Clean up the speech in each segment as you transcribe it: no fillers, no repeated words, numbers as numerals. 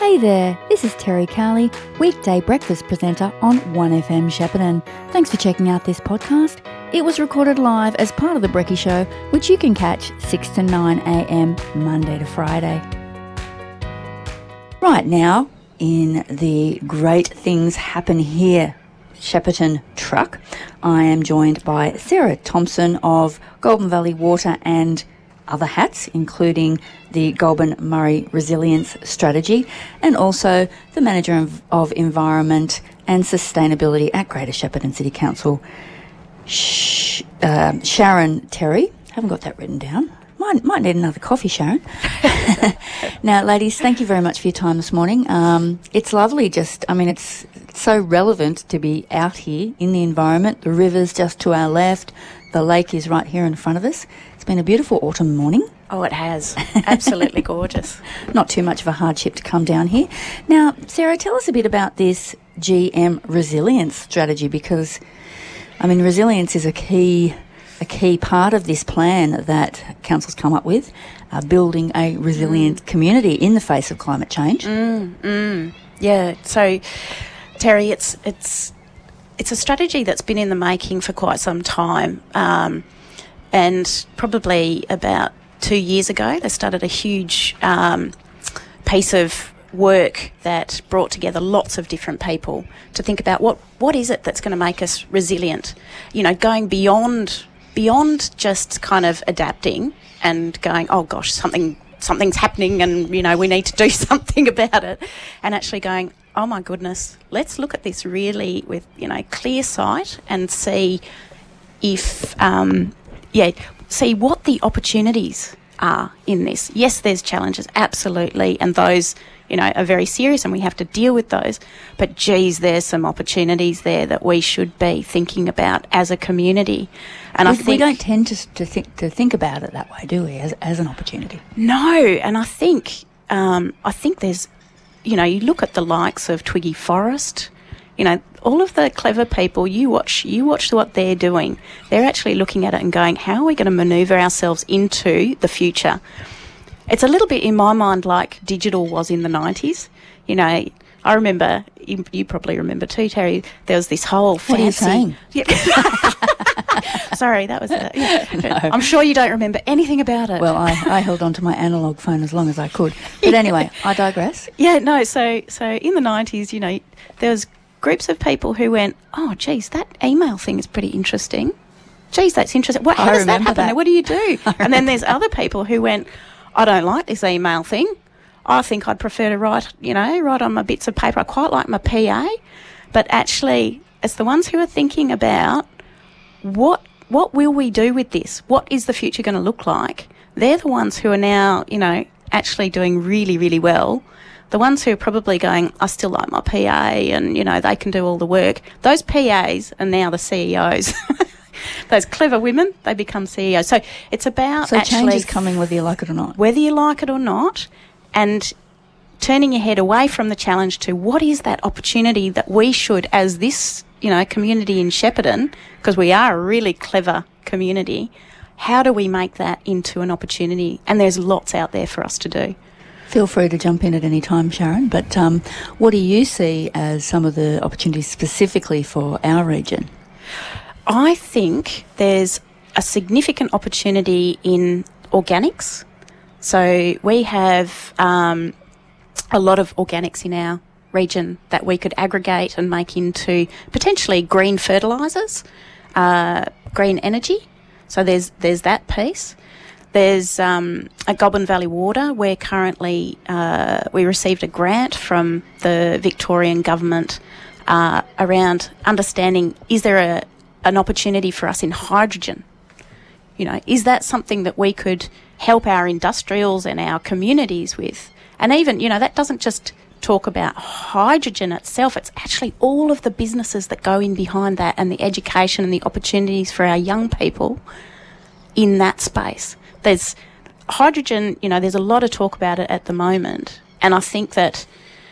Hey there, this is Terry Cowley, weekday breakfast presenter on 1FM Shepparton. Thanks for checking out this podcast. It was recorded live as part of The Brekkie Show, which you can catch 6 to 9am Monday to Friday. Right now, in the Great Things Happen Here Shepparton truck, I am joined by Sarah Thompson of Goulburn Valley Water and other hats, including the Goulburn Murray Resilience Strategy, and also the Manager of Environment and Sustainability at Greater Shepparton City Council, Sharon Terry. Haven't got that written down. Might need another coffee, Sharon. Now, ladies, thank you very much for your time this morning. It's lovely it's so relevant to be out here in the environment. The river's just to our left. The lake is right here in front of us. It's been a beautiful autumn morning. Oh, it has. Absolutely gorgeous. Not too much of a hardship to come down here. Now, Sarah, tell us a bit about this GM resilience strategy, because, resilience is a key part of this plan that Council's come up with, building a resilient community in the face of climate change. Yeah. So, Terry, it's a strategy that's been in the making for quite some time. And probably about 2 years ago, they started a huge piece of work that brought together lots of different people to think about what is it that's going to make us resilient, going beyond just kind of adapting and going, oh gosh, something's happening and, we need to do something about it, and actually going, oh my goodness, let's look at this really with, clear sight and see if, see what the opportunities are in this. Yes, there's challenges, absolutely, and those, are very serious and we have to deal with those. But geez, there's some opportunities there that we should be thinking about as a community. And I think we don't tend to think about it that way, do we? As an opportunity. No, and I think there's, you look at the likes of Twiggy Forrest. All of the clever people, you watch what they're doing. They're actually looking at it and going, how are we going to manoeuvre ourselves into the future? It's a little bit, in my mind, like digital was in the 90s. I remember, you probably remember too, Terry, there was this whole fancy... What are you saying? Yeah. Sorry, that was it. Yeah. No. I'm sure you don't remember anything about it. Well, I held on to my analogue phone as long as I could. But anyway, I digress. Yeah, no, so in the 90s, there was groups of people who went, oh, geez, that email thing is pretty interesting. Geez, that's interesting. How does that happen? What do you do? And then there's other people who went, I don't like this email thing. I think I'd prefer to write on my bits of paper. I quite like my PA. But actually, it's the ones who are thinking about what will we do with this? What is the future going to look like? They're the ones who are now, actually doing really, really well. The ones who are probably going, I still like my PA and, they can do all the work. Those PAs are now the CEOs. Those clever women, they become CEOs. So it's about So change is coming whether you like it or not. Whether you like it or not, and turning your head away from the challenge to what is that opportunity that we should, as this, community in Shepparton, because we are a really clever community, how do we make that into an opportunity? And there's lots out there for us to do. Feel free to jump in at any time, Sharon, but what do you see as some of the opportunities specifically for our region? I think there's a significant opportunity in organics. So we have a lot of organics in our region that we could aggregate and make into potentially green fertilisers, green energy. So there's that piece. There's at Goulburn Valley Water, where currently we received a grant from the Victorian government around understanding, is there an opportunity for us in hydrogen? Is that something that we could help our industrials and our communities with? And even, that doesn't just talk about hydrogen itself, it's actually all of the businesses that go in behind that and the education and the opportunities for our young people in that space. There's hydrogen, there's a lot of talk about it at the moment, and I think that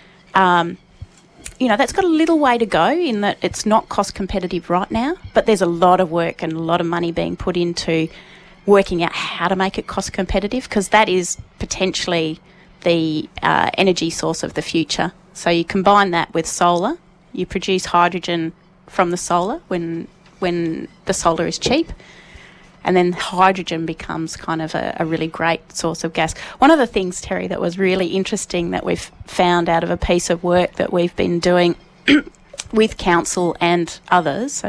that's got a little way to go in that it's not cost competitive right now, but there's a lot of work and a lot of money being put into working out how to make it cost competitive, because that is potentially the energy source of the future. So you combine that with solar, you produce hydrogen from the solar when the solar is cheap, and then hydrogen becomes kind of a really great source of gas. One of the things, Terry, that was really interesting that we've found out of a piece of work that we've been doing with council and others,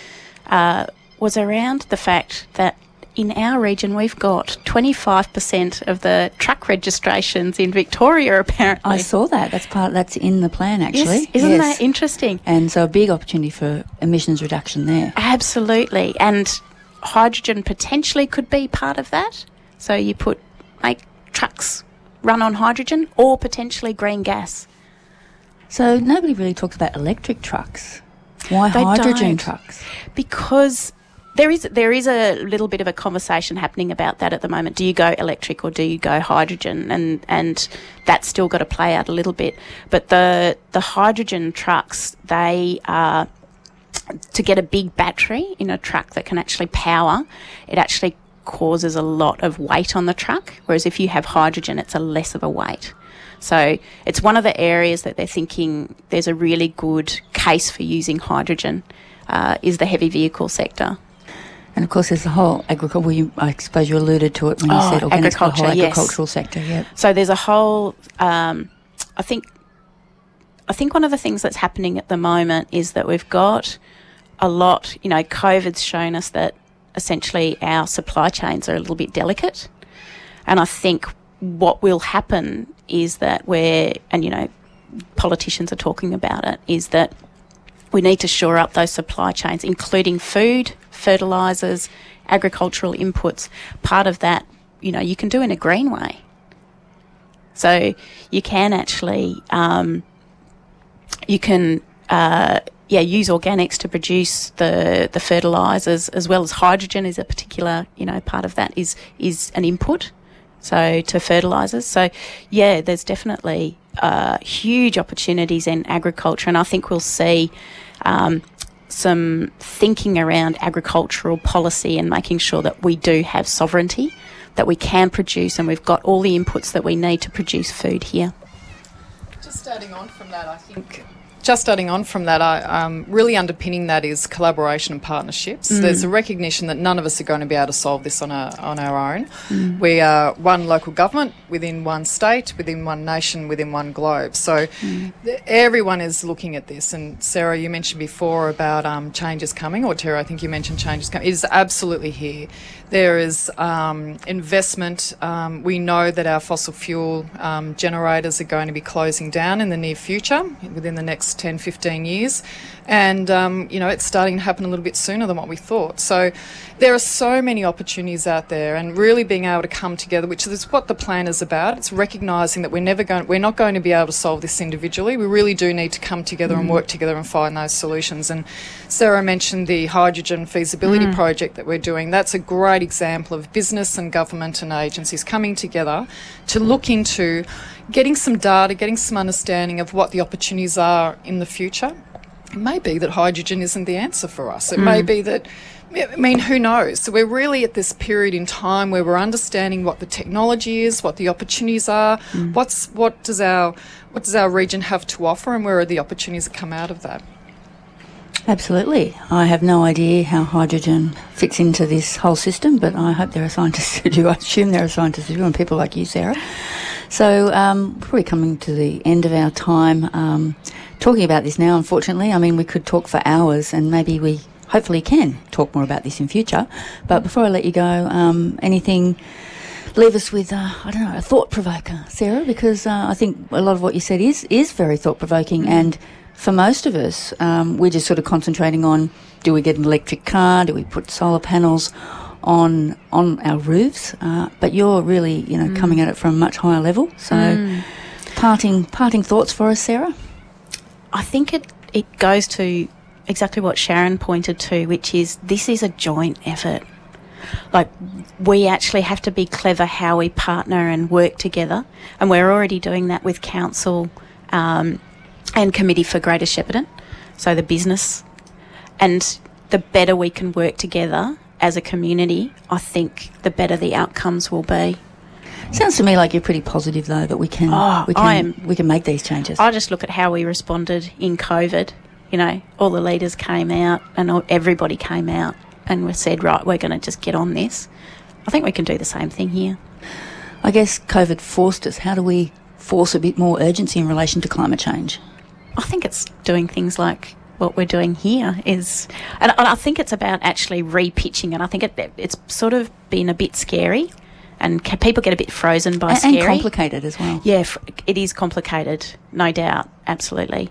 was around the fact that in our region we've got 25% of the truck registrations in Victoria, apparently. I saw that. That's in the plan, actually. Yes. Isn't that interesting? And so a big opportunity for emissions reduction there. Absolutely. And hydrogen potentially could be part of that. So you make trucks run on hydrogen or potentially green gas. So nobody really talks about electric trucks. Why They hydrogen don't. trucks? Because there is a little bit of a conversation happening about that at the moment. Do you go electric or do you go hydrogen? And that's still got to play out a little bit. But the hydrogen trucks, they are, to get a big battery in a truck that can actually power, it actually causes a lot of weight on the truck. Whereas if you have hydrogen, it's a less of a weight. So it's one of the areas that they're thinking there's a really good case for using hydrogen, is the heavy vehicle sector. And of course, there's the whole agriculture. I suppose you alluded to it when you said organic, the whole agricultural sector. Yep. So there's a whole. I think one of the things that's happening at the moment is that we've got a lot. COVID's shown us that essentially our supply chains are a little bit delicate, and I think what will happen is that politicians are talking about it, is that we need to shore up those supply chains, including food, fertilisers, agricultural inputs. Part of that, you can do in a green way. So you can actually, use organics to produce the fertilisers, as well as hydrogen is a particular, part of that is an input. So to fertilisers. So yeah, there's definitely huge opportunities in agriculture, and I think we'll see some thinking around agricultural policy and making sure that we do have sovereignty, that we can produce, and we've got all the inputs that we need to produce food here. Just starting on from that, really underpinning that is collaboration and partnerships. There's a recognition that none of us are going to be able to solve this on our own. We are one local government within one state, within one nation, within one globe. So everyone is looking at this. And Sarah, you mentioned before about changes coming, or Terry, I think you mentioned changes coming. It is absolutely here. There is investment. We know that our fossil fuel generators are going to be closing down in the near future, within the next 10, 15 years. And, it's starting to happen a little bit sooner than what we thought. So there are so many opportunities out there, and really being able to come together, which is what the plan is about. It's recognising that we're not going to be able to solve this individually. We really do need to come together and work together and find those solutions. And Sarah mentioned the hydrogen feasibility project that we're doing. That's a great example of business and government and agencies coming together to look into getting some data, getting some understanding of what the opportunities are in the future. It may be that hydrogen isn't the answer for us. It may be that, who knows? So we're really at this period in time where we're understanding what the technology is, what the opportunities are, what does our region have to offer, and where are the opportunities that come out of that. Absolutely. I have no idea how hydrogen fits into this whole system, but I hope there are scientists who do. I assume there are scientists who do, and people like you, Sarah. So probably coming to the end of our time talking about this now, unfortunately. I mean, we could talk for hours, and maybe we hopefully can talk more about this in future. But before I let you go, anything, leave us with, a thought provoker, Sarah, because I think a lot of what you said is very thought provoking. And for most of us, we're just sort of concentrating on, do we get an electric car? Do we put solar panels on our roofs? But you're really, coming at it from a much higher level. So parting thoughts for us, Sarah? I think it goes to exactly what Sharon pointed to, which is this is a joint effort. Like, we actually have to be clever how we partner and work together, and we're already doing that with council and Committee for Greater Shepparton, so the business. And the better we can work together as a community, I think the better the outcomes will be. Sounds to me like you're pretty positive, though, that we can make these changes. I just look at how we responded in COVID. You know, all the leaders came out and everybody came out and we said, right, we're going to just get on this. I think we can do the same thing here. I guess COVID forced us. How do we force a bit more urgency in relation to climate change? I think it's doing things like what we're doing here is, and I think it's about actually repitching it. I think it's sort of been a bit scary and people get a bit frozen by scary. And complicated as well. Yeah, it is complicated, no doubt, absolutely.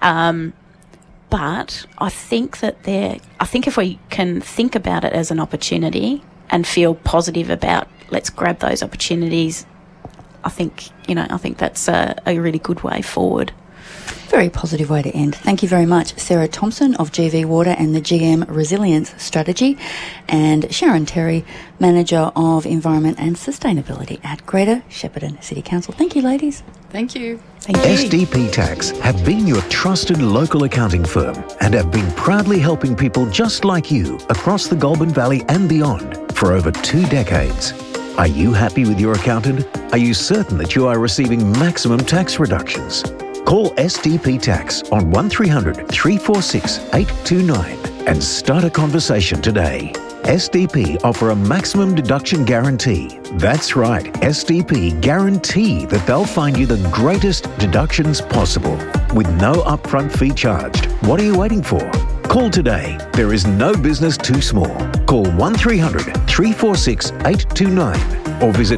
But I think if we can think about it as an opportunity and feel positive about let's grab those opportunities, I think that's a really good way forward. Very positive way to end. Thank you very much, Sarah Thompson of GV Water and the GM Resilience Strategy, and Sharon Terry, Manager of Environment and Sustainability at Greater Shepparton City Council. Thank you, ladies. Thank you. Thank you. SDP Tax have been your trusted local accounting firm and have been proudly helping people just like you across the Goulburn Valley and beyond for over 2 decades. Are you happy with your accountant? Are you certain that you are receiving maximum tax reductions? Call SDP Tax on 1300 346 829 and start a conversation today. SDP offer a maximum deduction guarantee. That's right, SDP guarantee that they'll find you the greatest deductions possible with no upfront fee charged. What are you waiting for? Call today. There is no business too small. Call 1300 346 829 or visit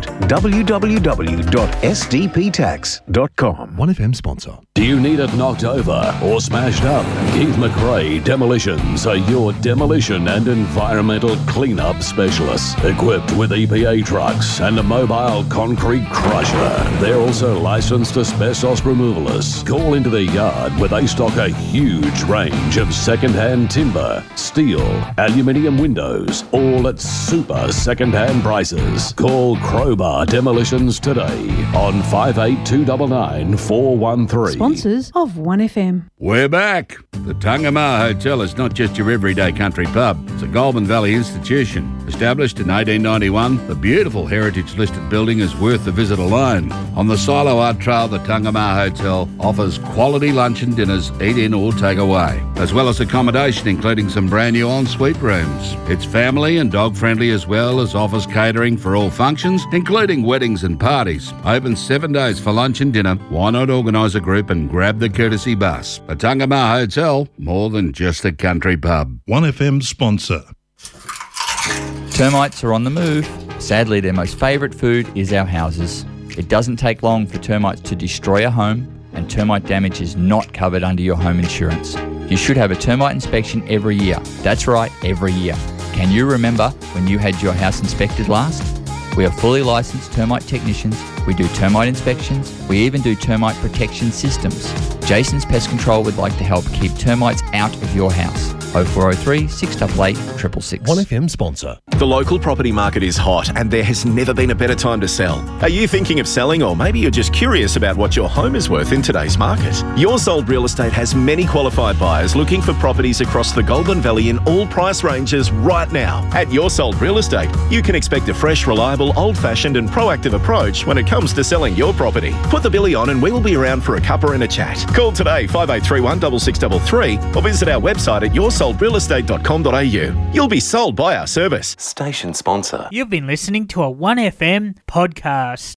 www.sdptax.com. 1FM sponsor. Do you need it knocked over or smashed up? Keith McRae Demolitions are your demolition and environmental cleanup specialists, equipped with EPA trucks and a mobile concrete crusher. They're also licensed asbestos removalists. Call into their yard where they stock a huge range of second-hand timber, steel, aluminium windows, all at super second-hand prices. Call Crowbar Demolitions today on 58299 413. Sponsors of 1FM. We're back. The Tungamar Hotel is not just your everyday country pub. It's a Goulburn Valley institution. Established in 1891, the beautiful heritage-listed building is worth the visit alone. On the Silo Art Trail, the Tungamar Hotel offers quality lunch and dinners, eat in or take away, as well as accommodation including some brand new ensuite rooms. It's family and dog-friendly as well as offers catering for all functions, including weddings and parties. Open 7 days for lunch and dinner. Why not organise a group and grab the courtesy bus? A Tungamar Hotel, more than just a country pub. 1FM sponsor. Termites are on the move. Sadly, their most favourite food is our houses. It doesn't take long for termites to destroy a home, and termite damage is not covered under your home insurance. You should have a termite inspection every year. That's right, every year. Can you remember when you had your house inspected last? We are fully licensed termite technisians. We do termite inspections. We even do termite protection systems. Jason's Pest Control would like to help keep termites out of your house. 0403 688 666. 1FM sponsor. The local property market is hot and there has never been a better time to sell. Are you thinking of selling, or maybe you're just curious about what your home is worth in today's market? Your Sold Real Estate has many qualified buyers looking for properties across the Goulburn Valley in all price ranges right now. At Your Sold Real Estate, you can expect a fresh, reliable, old-fashioned and proactive approach when it comes to selling your property. Put the billy on and we will be around for a cuppa and a chat. Call today 5831 6633 or visit our website at yoursoldrealestate.com.au. You'll be sold by our service. Station sponsor. You've been listening to a 1FM podcast.